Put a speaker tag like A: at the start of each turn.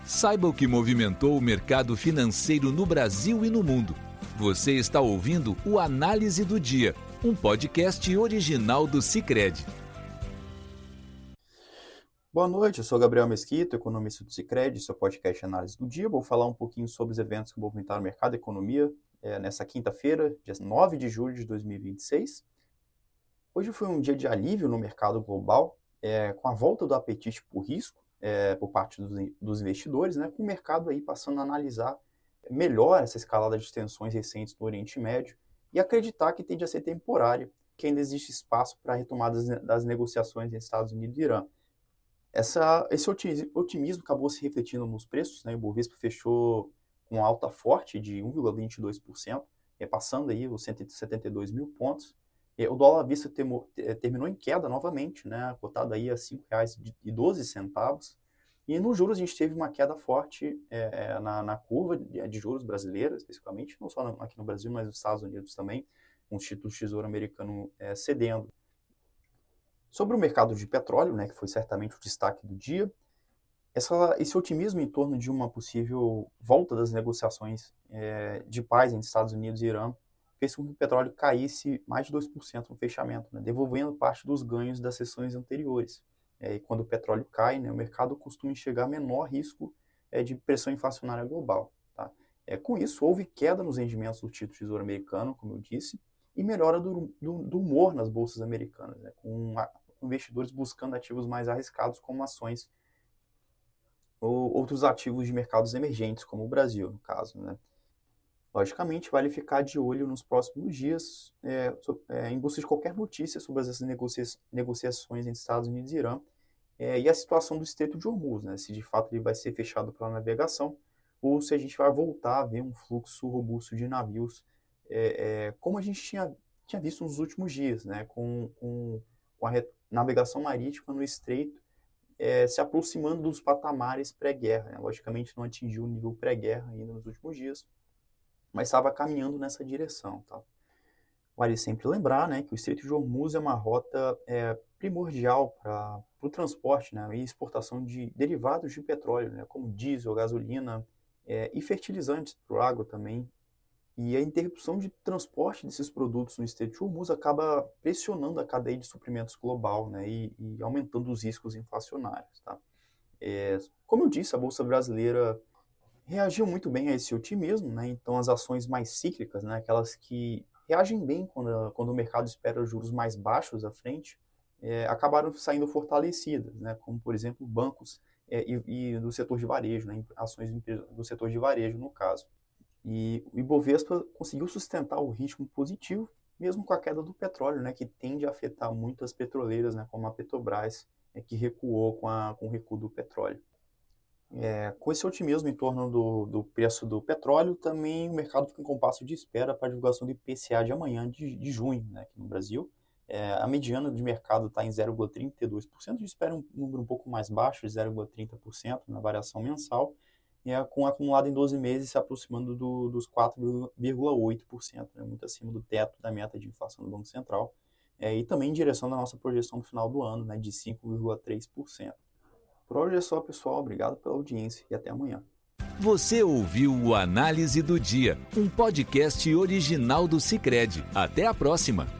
A: Saiba o que movimentou o mercado financeiro no Brasil e no mundo. Você está ouvindo o Análise do Dia, um podcast original do Sicredi.
B: Boa noite, eu sou Gabriel Mesquita, economista do Sicredi, seu podcast Análise do Dia. Vou falar um pouquinho sobre os eventos que movimentaram o mercado e a economia nessa quinta-feira, dia 9 de julho de 2026. Hoje foi um dia de alívio no mercado global, com a volta do apetite por risco por parte dos investidores, né, com o mercado aí passando a analisar melhor essa escalada de tensões recentes no Oriente Médio e acreditar que tende a ser temporária, que ainda existe espaço para a retomada das negociações entre Estados Unidos e Irã. Esse otimismo acabou se refletindo nos preços, né? O Bovespa fechou com alta forte de 1,22%, passando aí os 172 mil pontos. O dólar à vista terminou em queda novamente, né? Cotado aí a R$ 5,12. E nos juros a gente teve uma queda forte na curva de juros brasileira, especificamente, não só aqui no Brasil, mas nos Estados Unidos também, com os títulos de tesouro americano cedendo. Sobre o mercado de petróleo, né, que foi certamente o destaque do dia, esse otimismo em torno de uma possível volta das negociações de paz entre Estados Unidos e Irã fez com que o petróleo caísse mais de 2% no fechamento, né, devolvendo parte dos ganhos das sessões anteriores. E quando o petróleo cai, né, o mercado costuma enxergar menor risco de pressão inflacionária global. Tá? Com isso, houve queda nos rendimentos do título de tesouro americano, como eu disse, e melhora do humor nas bolsas americanas, né, com investidores buscando ativos mais arriscados, como ações ou outros ativos de mercados emergentes, como o Brasil, no caso, né. Logicamente, vale ficar de olho nos próximos dias em busca de qualquer notícia sobre essas negociações entre Estados Unidos e Irã e a situação do Estreito de Hormuz, né, se de fato ele vai ser fechado para a navegação ou se a gente vai voltar a ver um fluxo robusto de navios, como a gente tinha visto nos últimos dias, né, com a navegação marítima no Estreito se aproximando dos patamares pré-guerra, né. Logicamente não atingiu o nível pré-guerra ainda nos últimos dias, mas estava caminhando nessa direção. Tá? Vale sempre lembrar, né, que o Estreito de Hormuz é uma rota primordial para o transporte, né, e exportação de derivados de petróleo, né, como diesel, gasolina e fertilizantes para o agro também. E a interrupção de transporte desses produtos no Estreito de Hormuz acaba pressionando a cadeia de suprimentos global, né, e aumentando os riscos inflacionários. Tá? Como eu disse, a Bolsa Brasileira reagiu muito bem a esse otimismo, né? Então as ações mais cíclicas, né, aquelas que reagem bem quando o mercado espera juros mais baixos à frente, acabaram saindo fortalecidas, né, como por exemplo bancos e do setor de varejo, né, ações do setor de varejo no caso. E o Ibovespa conseguiu sustentar o ritmo positivo, mesmo com a queda do petróleo, né, que tende a afetar muito as petroleiras, né, como a Petrobras, que recuou com o recuo do petróleo. Com esse otimismo em torno do preço do petróleo, também o mercado fica em compasso de espera para a divulgação do IPCA de amanhã, de junho, né, aqui no Brasil. A mediana de mercado está em 0,32%, a gente espera um número um pouco mais baixo, de 0,30% na variação mensal, com acumulado em 12 meses se aproximando dos 4,8%, né, muito acima do teto da meta de inflação do Banco Central, e também em direção da nossa projeção no final do ano, né, de 5,3%. Por hoje é só, pessoal. Obrigado pela audiência e até amanhã.
A: Você ouviu o Análise do Dia, um podcast original do Sicredi. Até a próxima!